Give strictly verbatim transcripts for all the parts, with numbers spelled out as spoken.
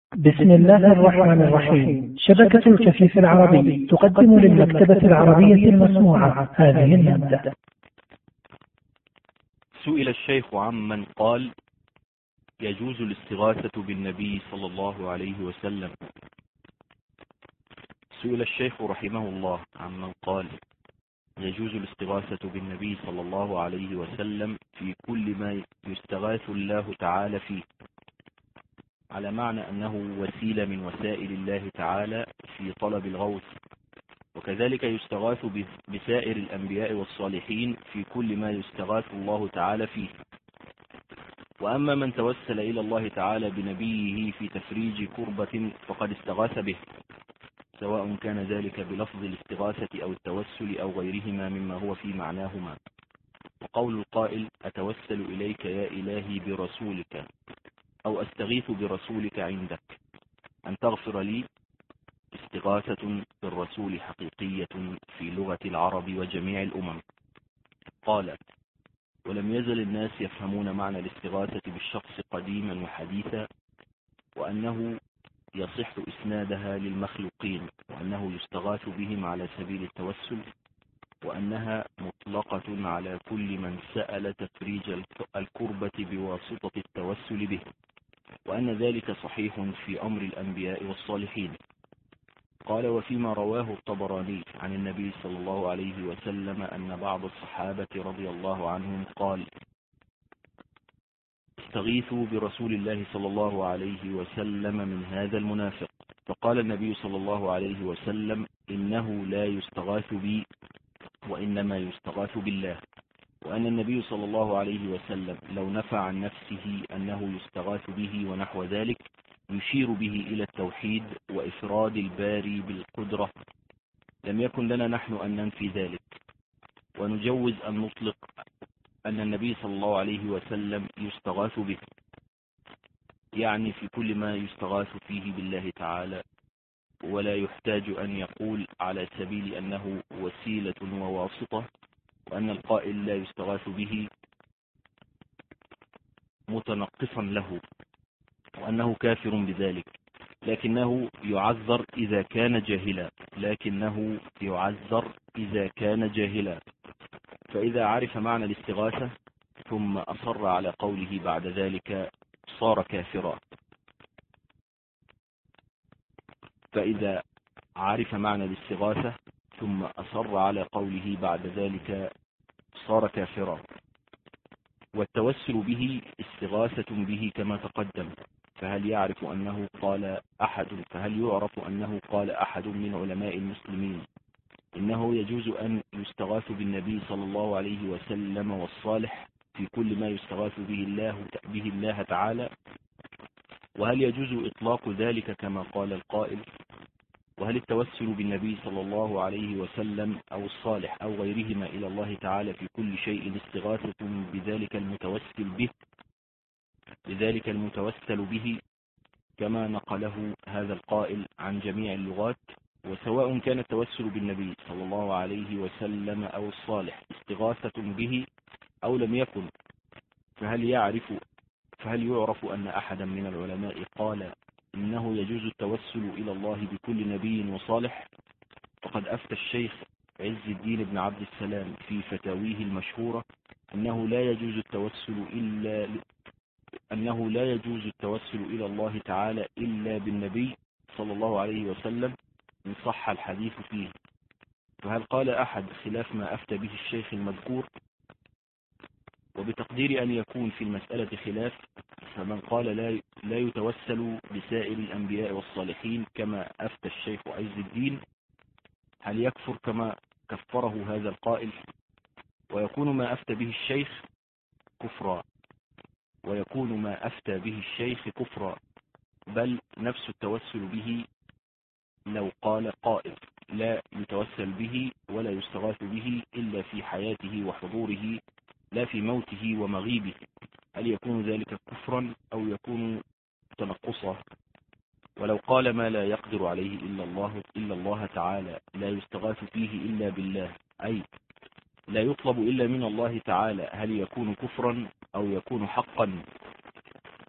بسم الله الرحمن الرحيم. شبكة الكفيف العربي تقدم للمكتبة العربية المسموعة هذه المادة. سئل الشيخ عمن قال يجوز الاستغاثة بالنبي صلى الله عليه وسلم. سئل الشيخ رحمه الله عمن قال يجوز الاستغاثة بالنبي صلى الله عليه وسلم في كل ما يستغاث الله تعالى فيه، على معنى أنه وسيلة من وسائل الله تعالى في طلب الغوث، وكذلك يستغاث بسائر الأنبياء والصالحين في كل ما يستغاث الله تعالى فيه. وأما من توسل إلى الله تعالى بنبيه في تفريج كربة فقد استغاث به، سواء كان ذلك بلفظ الاستغاثة أو التوسل أو غيرهما مما هو في معناهما. وقول القائل أتوسل إليك يا إلهي برسولك، أو أستغيث برسولك عندك أن تغفر لي، استغاثة بالرسول حقيقية في لغة العرب وجميع الأمم. قال ولم يزل الناس يفهمون معنى الاستغاثة بالشخص قديما وحديثا، وأنه يصح إسنادها للمخلوقين، وأنه يستغاث بهم على سبيل التوسل، وأنها مطلقة على كل من سأل تفريج الكربة بواسطة التوسل به، وأن ذلك صحيح في أمر الأنبياء والصالحين. قال وفيما رواه الطبراني عن النبي صلى الله عليه وسلم أن بعض الصحابة رضي الله عنهم قال استغيثوا برسول الله صلى الله عليه وسلم من هذا المنافق، فقال النبي صلى الله عليه وسلم إنه لا يستغاث بي وإنما يستغاث بالله، وأن النبي صلى الله عليه وسلم لو نفى عن نفسه أنه يستغاث به ونحو ذلك يشير به إلى التوحيد وإفراد الباري بالقدرة، لم يكن لنا نحن أن ننفي ذلك، ونجوز أن نطلق أن النبي صلى الله عليه وسلم يستغاث به، يعني في كل ما يستغاث فيه بالله تعالى، ولا يحتاج أن يقول على سبيل أنه وسيلة وواسطة، وأن القائل لا يستغاث به متنقصا له، وأنه كافر بذلك، لكنه يعذر إذا كان جاهلا لكنه يعذر إذا كان جاهلا فإذا عرف معنى الاستغاثة ثم أصر على قوله بعد ذلك صار كافرا. فإذا عرف معنى الاستغاثة ثم أصر على قوله بعد ذلك صار كافرا. والتوسل به استغاثة به كما تقدم، فهل يعرف أنه قال أحد فهل يعرف أنه قال أحد من علماء المسلمين إنه يجوز أن يستغاث بالنبي صلى الله عليه وسلم والصالح في كل ما يستغاث به الله به الله تعالى؟ وهل يجوز إطلاق ذلك كما قال القائل؟ وهل التوسل بالنبي صلى الله عليه وسلم أو الصالح أو غيرهما إلى الله تعالى في كل شيء استغاثة بذلك المتوسل به بذلك المتوسل به كما نقله هذا القائل عن جميع اللغات؟ وسواء كان التوسل بالنبي صلى الله عليه وسلم أو الصالح استغاثة به أو لم يكن، فهل يعرف فهل يعرف أن أحدا من العلماء قال إنه يجوز التوسل إلى الله بكل نبي وصالح؟ فقد أفتى الشيخ عز الدين بن عبد السلام في فتاويه المشهورة أنه لا يجوز التوسل إلا أنه لا يجوز التوسل إلى الله تعالى إلا بالنبي صلى الله عليه وسلم إن صح الحديث فيه. فهل قال أحد خلاف ما أفتى به الشيخ المذكور؟ وبتقدير أن يكون في المسألة خلاف، فمن قال لا لا يتوسل بسائر الأنبياء والصالحين كما أفتى الشيخ عز الدين، هل يكفر كما كفره هذا القائل؟ ويكون ما أفتى به الشيخ كفرا ويكون ما أفتى به الشيخ كفرا بل نفس التوسل به لو قال قائل لا يتوسل به ولا يستغاث به إلا في حياته وحضوره لا في موته ومغيبه، هل يكون ذلك كفرا أو يكون تنقصا؟ ولو قال ما لا يقدر عليه إلا الله إلا الله تعالى لا يستغاث فيه إلا بالله، أي لا يطلب إلا من الله تعالى، هل يكون كفرا أو يكون حقا؟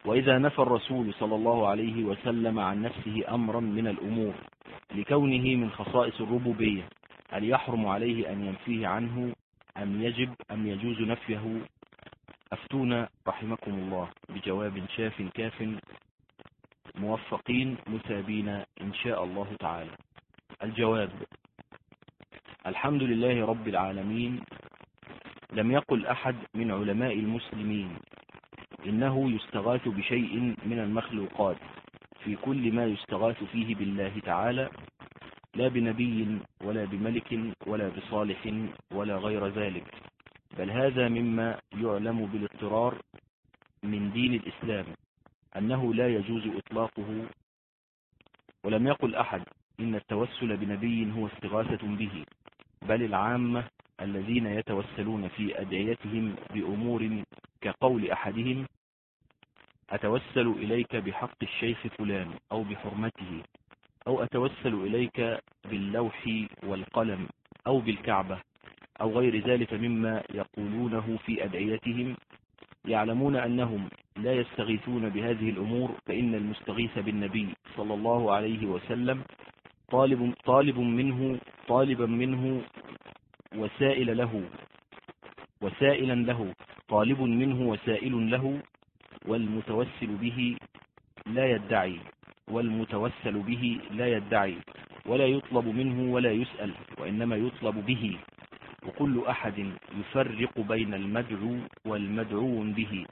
وإذا نفى الرسول صلى الله عليه وسلم عن نفسه أمرا من الأمور لكونه من خصائص الربوبية، هل يحرم عليه أن ينفيه عنه أم يجب أم يجوز نفيه؟ أفتونا رحمكم الله بجواب شاف كاف موفقين مثابين إن شاء الله تعالى. الجواب: الحمد لله رب العالمين. لم يقل أحد من علماء المسلمين إنه يستغاث بشيء من المخلوقات في كل ما يستغاث فيه بالله تعالى، لا بنبي ولا بملك ولا بصالح ولا غير ذلك، بل هذا مما يعلم بالاضطرار من دين الإسلام أنه لا يجوز إطلاقه. ولم يقل أحد إن التوسل بنبي هو استغاثة به، بل العامة الذين يتوسلون في أدعيتهم بأمور كقول أحدهم: أتوسل إليك بحق الشيخ فلان أو بحرمته، أو أتوسل إليك باللوح والقلم أو بالكعبة أو غير ذلك مما يقولونه في أدعيتهم، يعلمون أنهم لا يستغيثون بهذه الأمور، فإن المستغيث بالنبي صلى الله عليه وسلم طالب, طالب منه طالبا منه وسائل له وسائلا له طالب منه وسائل له، والمتوسل به لا يدعي والمتوسل به لا يدعي ولا يطلب منه ولا يسأل، وإنما يطلب به. وكل أحد يفرق بين المدعو والمدعو به.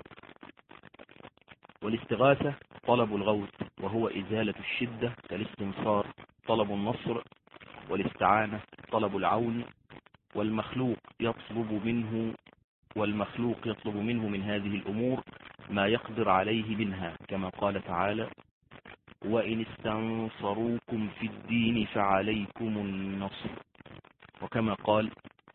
والاستغاثة طلب الغوث وهو إزالة الشدة كالاستنصار طلب النصر، والاستعانة طلب العون، والمخلوق يطلب منه والمخلوق يطلب منه من هذه الأمور ما يقدر عليه منها، كما قال تعالى: وإن استنصروكم في الدين فعليكم النصر، وكما قال: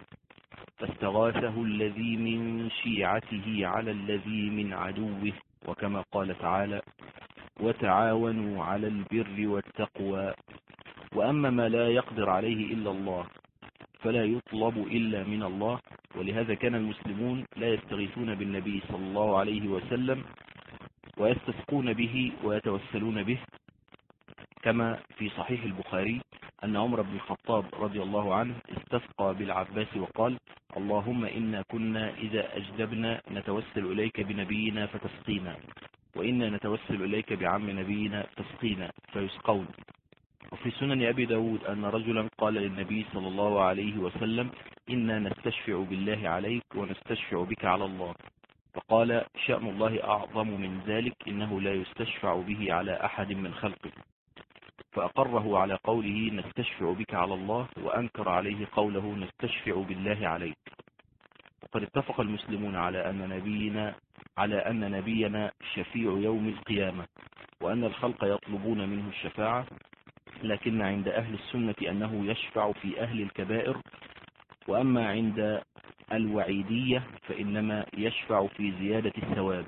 فاستغاثه الذي من شيعته على الذي من عدوه، وكما قال تعالى: وتعاونوا على البر والتقوى. وأما ما لا يقدر عليه إلا الله فلا يطلب إلا من الله، ولهذا كان المسلمون لا يستغيثون بالنبي صلى الله عليه وسلم ويستسقون به ويتوسلون به، كما في صحيح البخاري أن عمر بن الخطاب رضي الله عنه استسقى بالعباس وقال: اللهم إنا كنا إذا أجدبنا نتوسل إليك بنبينا فتسقينا، وإنا نتوسل إليك بعم نبينا تسقينا، فيسقون. وفي سنن أبي داود أن رجلا قال للنبي صلى الله عليه وسلم: إنا نستشفع بالله عليك ونستشفع بك على الله، فقال: شأن الله أعظم من ذلك، إنه لا يستشفع به على أحد من خلقه، فأقره على قوله نستشفع بك على الله، وأنكر عليه قوله نستشفع بالله عليك. وقد اتفق المسلمون على أن نبينا على أن نبينا شفيع يوم القيامة، وأن الخلق يطلبون منه الشفاعة، لكن عند أهل السنة أنه يشفع في أهل الكبائر، وأما عند الوعيدية فإنما يشفع في زيادة الثواب.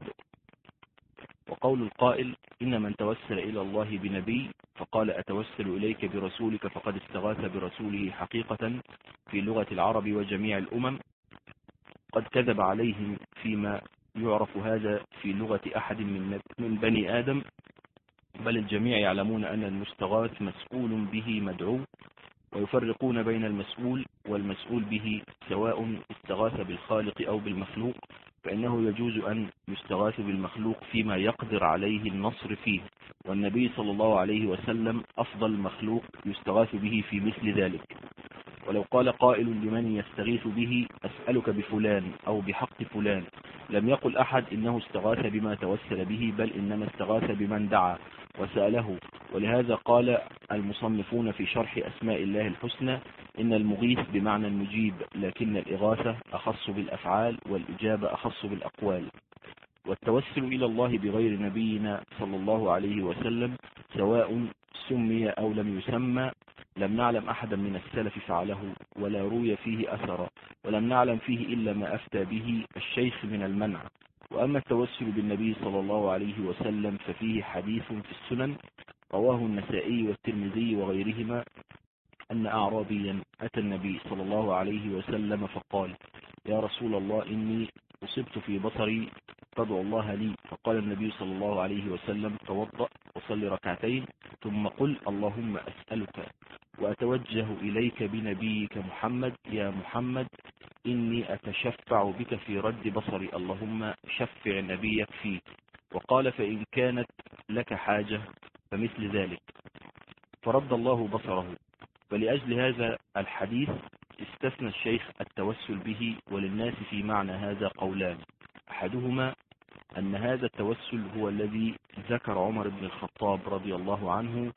وقول القائل: إن من توسل إلى الله بنبي فقال أتوسل إليك برسولك فقد استغاث برسوله حقيقة في لغة العرب وجميع الأمم، قد كذب عليهم فيما يعرف هذا في لغة أحد من بني آدم، بل الجميع يعلمون أن المستغاث مسؤول به مدعو، ويفرقون بين المسؤول والمسؤول به، سواء استغاث بالخالق أو بالمخلوق، فإنه يجوز أن يستغاث بالمخلوق فيما يقدر عليه النصر فيه، والنبي صلى الله عليه وسلم أفضل مخلوق يستغاث به في مثل ذلك. ولو قال قائل لمن يستغيث به أسألك بفلان أو بحق فلان، لم يقل أحد إنه استغاث بما توسل به، بل إنما استغاث بمن دعا وسأله. ولهذا قال المصنفون في شرح أسماء الله الحسنى: إن المغيث بمعنى المجيب، لكن الإغاثة أخص بالأفعال والإجابة أخص بالأقوال. والتوسل إلى الله بغير نبينا صلى الله عليه وسلم سواء سمي أو لم يسمى، لم نعلم أحدا من السلف فعله ولا روي فيه أثرا، ولم نعلم فيه إلا ما أفتى به الشيخ من المنع. وأما التوسل بالنبي صلى الله عليه وسلم ففيه حديث في السنن رواه النسائي والترمذي وغيرهما أن أعرابيا أتى النبي صلى الله عليه وسلم فقال: يا رسول الله إني أصبت في بصري تدعو الله لي. فقال النبي صلى الله عليه وسلم توضأ وصل ركعتين ثم قل اللهم أسألك وأتوجه إليك بنبيك محمد يا محمد إني أتشفع بك في رد بصري اللهم شفع نبيك فيه. وقال فإن كانت لك حاجة فمثل ذلك، فرد الله بصره. فلأجل هذا الحديث استثنى الشيخ التوسل به، وللناس في معنى هذا قولان، أحدهما أن هذا التوسل هو الذي ذكر عمر بن الخطاب رضي الله عنه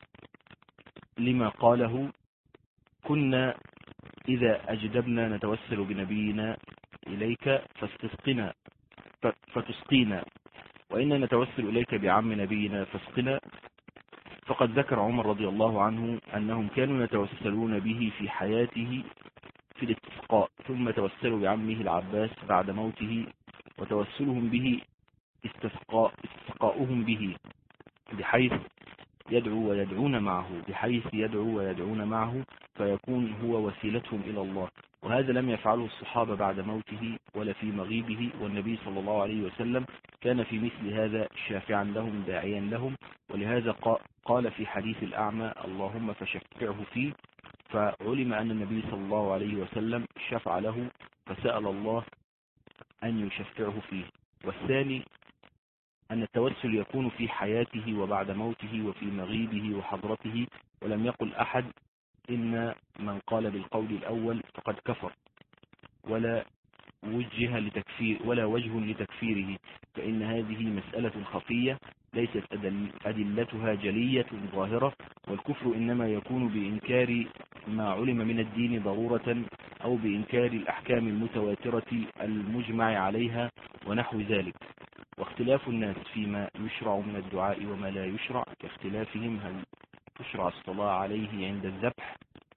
لما قاله كنا إذا أجدبنا نتوسل بنبينا إليك فاستسقنا فتسقينا، وإن نتوسل إليك بعم نبينا فاسقنا. فقد ذكر عمر رضي الله عنه أنهم كانوا يتوسلون به في حياته في الاستسقاء، ثم توسلوا بعمه العباس بعد موته، وتوسلهم به استسقاء استسقاؤهم به بحيث يدعو ويدعون معه بحيث يدعو ويدعون معه فيكون هو وسيلتهم إلى الله. وهذا لم يفعله الصحابة بعد موته ولا في مغيبه، والنبي صلى الله عليه وسلم كان في مثل هذا شافعا لهم داعيا لهم. ولهذا قال في حديث الأعمى اللهم فشفعه فيه، فعلم أن النبي صلى الله عليه وسلم شفع له فسأل الله أن يشفعه فيه. والثاني أن التوسل يكون في حياته وبعد موته وفي مغيبه وحضرته، ولم يقل أحد إن من قال بالقول الأول فقد كفر، ولا وجه لتكفير ولا وجه لتكفيره، فإن هذه مسألة خفية ليست أدلتها جلية ظاهرة، والكفر إنما يكون بإنكار ما علم من الدين ضرورة أو بإنكار الأحكام المتواترة المجمع عليها ونحو ذلك. واختلاف الناس فيما يشرع من الدعاء وما لا يشرع كاختلافهم هل تشرع الصلاة عليه عند الذبح،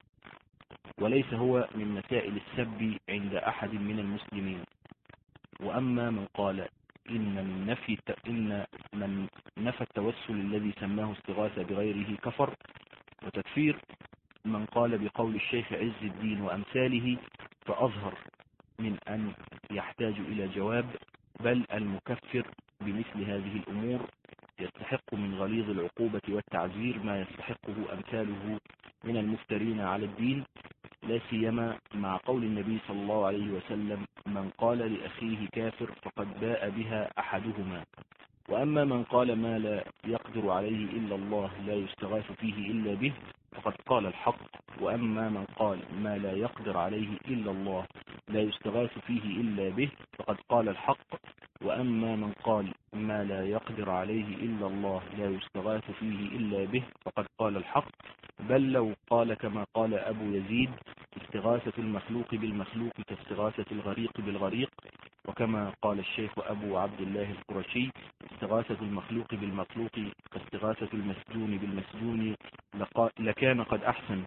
وليس هو من مسائل السب عند أحد من المسلمين. وأما من قال إن من نفي إن من نفى التوسل الذي سماه استغاثة بغيره كفر، وتكفير من قال بقول الشيخ عز الدين وأمثاله فأظهر من أن يحتاج إلى جواب، بل المكفر بمثل هذه الأمور يستحق من غليظ العقوبة والتعزير ما يستحقه أمثاله من المفترين على الدين، لا سيما مع قول النبي صلى الله عليه وسلم من قال لأخيه كافر فقد باء بها أحدهما. وأما من قال ما لا يقدر عليه إلا الله لا يستغاث فيه إلا به فقد قال الحق. وأما من قال ما لا يقدر عليه إلا الله لا يستغاث فيه إلا به فقد قال الحق. وأما من قال ما لا يقدر عليه إلا الله لا يستغاث فيه إلا به فقد قال الحق. بل لو قال كما قال أبو يزيد استغاثة المخلوق بالمخلوق كاستغاثة الغريق بالغريق، وكما قال الشيخ أبو عبد الله القرشي استغاثة المخلوق بالمخلوق كاستغاثة المسجون بالمسجون لكان قد أحسن.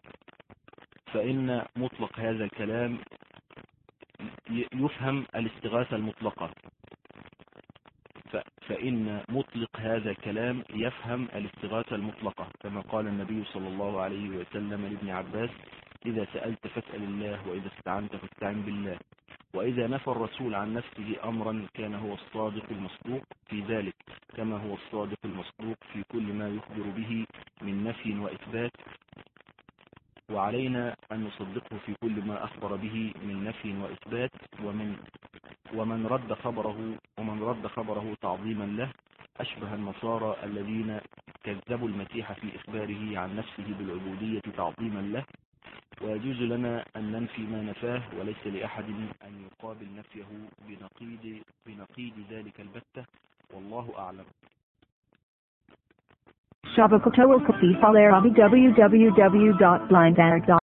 فإن مطلق هذا الكلام يفهم الاستغاثة المطلقة فإن مطلق هذا الكلام يفهم الاستغاثة المطلقة، كما قال النبي صلى الله عليه وسلم لابن عباس إذا سألت فاسأل الله وإذا استعنت فاستعن بالله. وإذا نفى الرسول عن نفسه أمرا كان هو الصادق المصدوق في ذلك، كما هو الصادق المصدوق في كل ما يخبر به من نفي وإثبات، وعلينا أن نصدقه في كل ما أخبر به من نفي وإثبات. ومن ومن رد خبره ومن رد خبره تعظيما له أشبه النصارى الذين كذبوا المسيح في إخباره عن نفسه بالعبودية تعظيما له. ويجوز لنا أن ننفي ما نفاه، وليس لأحد أن يقابل نفيه بنقيض بنقيض ذلك البتة، والله أعلم. شبكة الكفيف على w w w dot blind banner dot